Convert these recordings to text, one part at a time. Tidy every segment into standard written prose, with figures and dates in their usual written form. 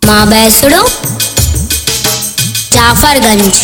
माँ बैसड़ो जाफरगंज।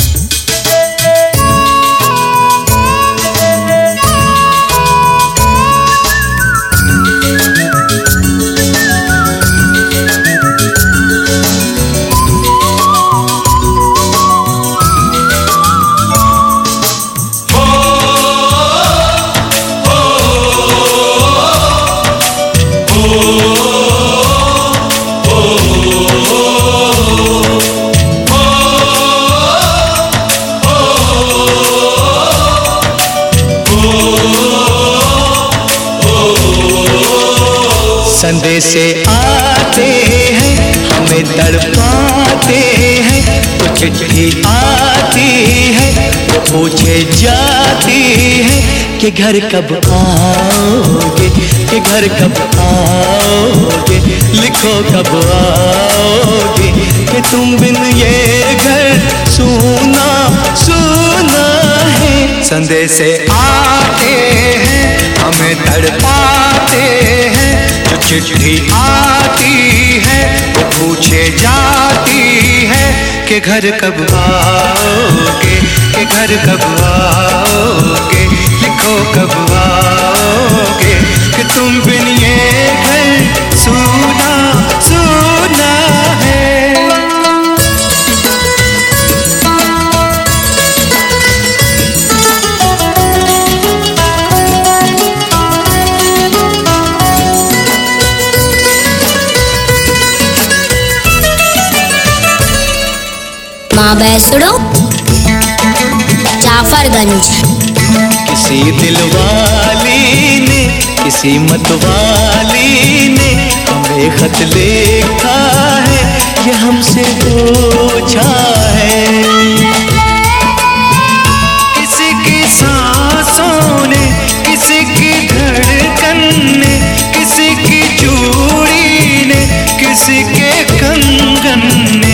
संदेशे आते हैं हमें तड़पाते हैं, तो चिट्ठी आती है तो पूछे जाती है कि घर कब आओगे, कि घर कब आओगे, लिखो कब आओगे, कि तुम बिन ये घर सूना सूना है। संदेशे आते हैं हमें तड़पाते हैं, चिट्ठी आती है वो पूछे जाती है कि घर कब आओगे, कि घर कब आओगे, लिखो कब आओगे, कि तुम बिन ये घर सूना सूना है। माँ बैसड़ो जाफरगंज। किसी दिलवाली ने, किसी मतवाली ने हमें खत लिखा है, ये हमसे पूछा है। किसी की सांसों ने, किसी की धड़कन ने, किसी की चूड़ी ने, किसी के कंगन ने,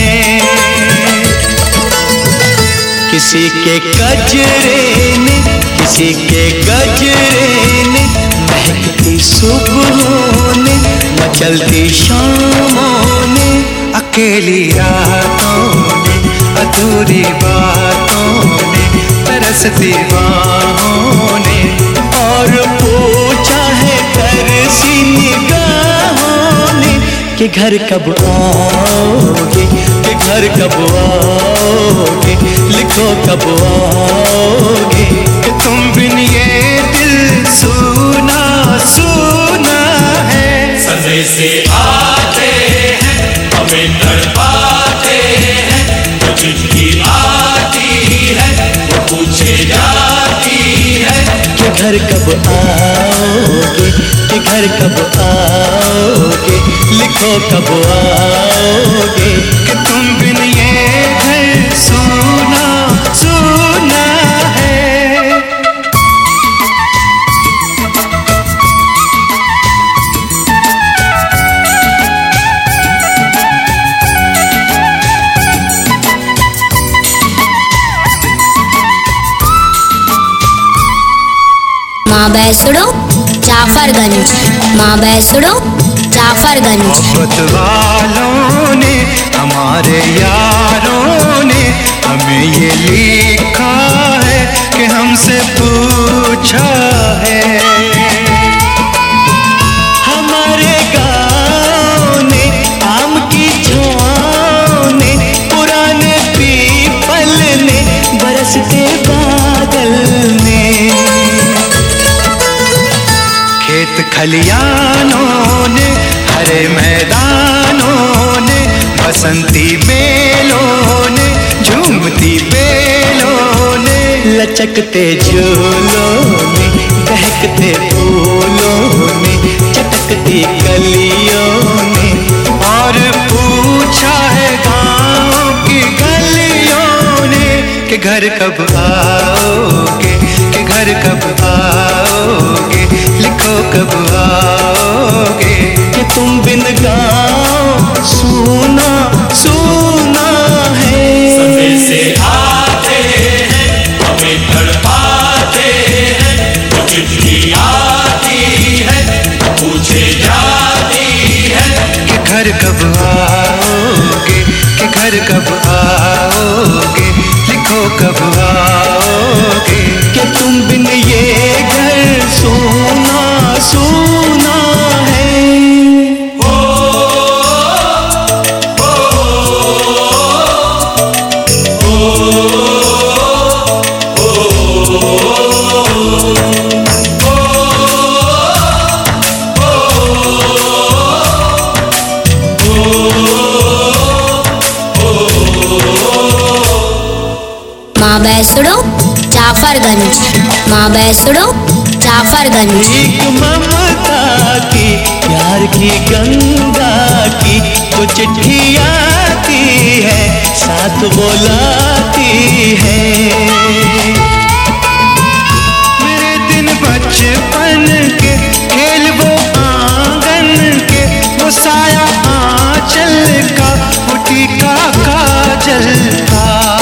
किसी के गजरे ने, किसी के गजरे ने, महकती सुबहों ने, मचलती शामों ने, अकेली रातों ने, अधूरी बातों ने, तरसती बाहों ने, और पूछा है तरसी निगाहों ने कि घर कब आओगे, कि घर कब आओगे, लिखो कब आओगे, कि तुम बिन ये दिल सूना सूना है। संदेशे आते हैं हमें तड़पाते हैं, तो चिट्ठी आती है वो पूछे जाती है कि घर कब आओगे, कि घर कब आओगे, लिखो कब आओगे, कि तुम बिन ये घर सूना सूना है। माँ बैसड़ो जाफरगंज। माँ बैसड़ो जाफरगंज। मोहब्बत वालों ने, हमारे यारों ने हमें ये लिखा है कि हमसे पूछा है। हमारे गाँव ने, आम की छाँव ने, पुराने पीपल ने, बरसते बादल ने, खेत खलियानों ने, हरे मैदानों ने, बसंती बेलों ने, झूमती बेलों ने, लचकते झूलों ने, बहकते फूलों ने, चटकती गलियों ने, और पूछा है गाँव की गलियों ने कि घर कब आओगे, कि घर कब आओगे, लिखो कब आओगे, कि तुम बिन गाँव सूना सूना है। संदेशे आते हैं हमें तड़पाते हैं, तो चिट्ठी आती है पूछे जाती है कि घर कब आओगे, घर कब आओगे, लिखो कब आओगे। कि तुम बिन ये घर सूना सूना है। माँ बैसड़ो जाफरगंज, माँ बैसड़ो जाफरगंज। एक ममता की प्यार की गंगा की जो चिट्ठी आती है साथ बुलाती है। मेरे दिन बचपन के खेल वो आंगन के, वो साया आंचल का, वो टीका काजल का।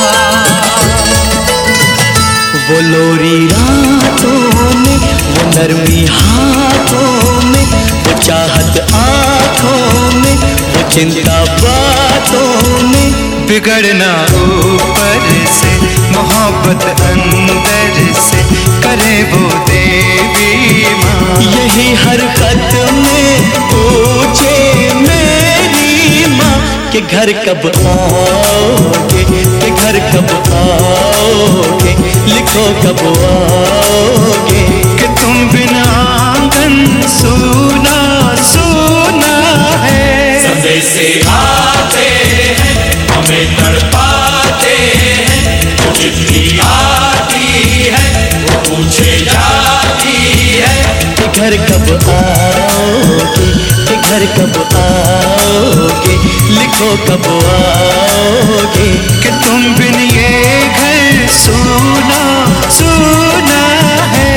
वो लोरी रातों में, वो नरमी हाथों में, वो चाहत आँखों में, वो चिंता बातों में। बिगड़ना ऊपर से, मोहब्बत अंदर से, करे वो देवी माँ। यही हरकत में पूछे मेरी माँ कि घर कब आओगे, कि घर कब आओगे, लिखो कब आओगे। कि तुम बिना आंगन सूना सूना है। संदेशे आते हैं हमें तड़पाते हैं, वो चिट्ठी आती है वो पूछे जाती है। कि घर कब आओगे, कि घर कब आओगे, लिखो कब आओगे। कि तुम बिन ये घर सूना सूना है।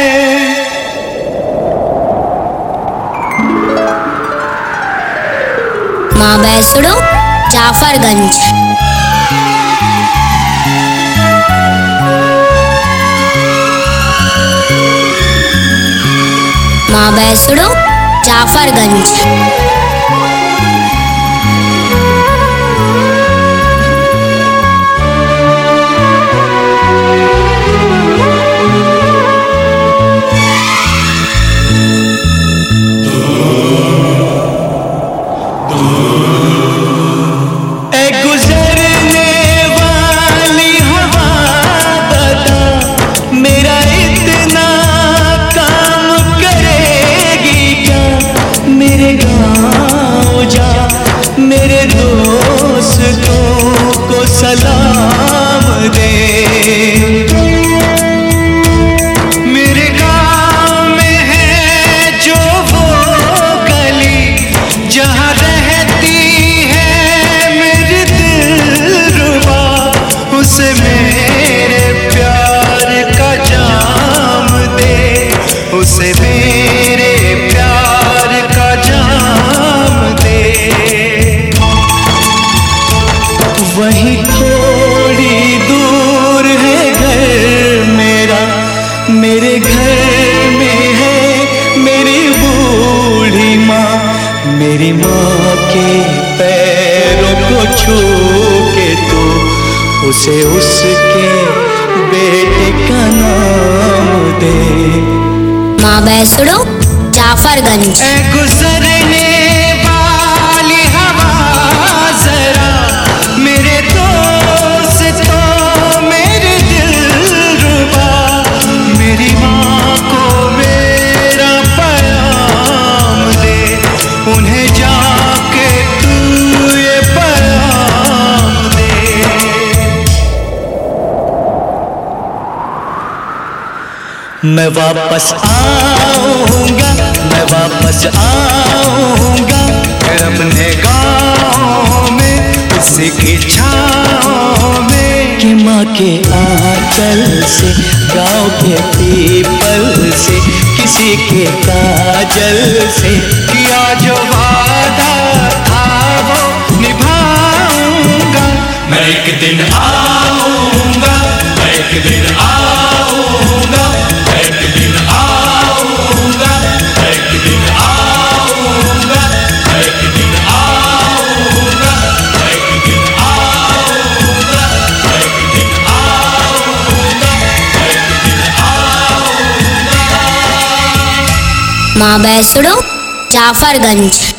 माँ बैसड़ो जाफरगंज, माँ बैसड़ो जाफरगंज। सलाम दे। मेरे गाँव में है जो वो गली, जहाँ रहती है मेरी दिलरुबा, उसे मेरे प्यार का जाम दे, उसे मेरे प्यार का जाम दे। वहीं थोड़ी दूर है घर मेरा, मेरे घर में है मेरी बूढ़ी माँ। मेरी माँ के पैरों को छू के तो उसे उसके बेटे का नाम दे। माँ बैसड़ो जाफरगंज, गुजरने वाली हवा जरा मेरे दोस्तों मेरे दिलरुबा, मेरी माँ को मेरा पैगाम दे, उन्हें जाके तू ये पैगाम दे। मैं वापस आऊंगा, मैं वापस आऊंगा, फिर अपने गाँव में उसी की छाँव में। कि माँ के आंचल से, गाँव के पीपल से, किसी के काजल से किया जो वादा था वो निभाऊंगा। मैं एक दिन आऊंगा, मैं एक दिन आऊंगा, मैं एक दिन आऊंगा, मैं एक दिन आऊंगा, मैं एक दिन आऊंगा, मैं एक दिन आऊंगा। माँ बैसड़ो जाफरगंज।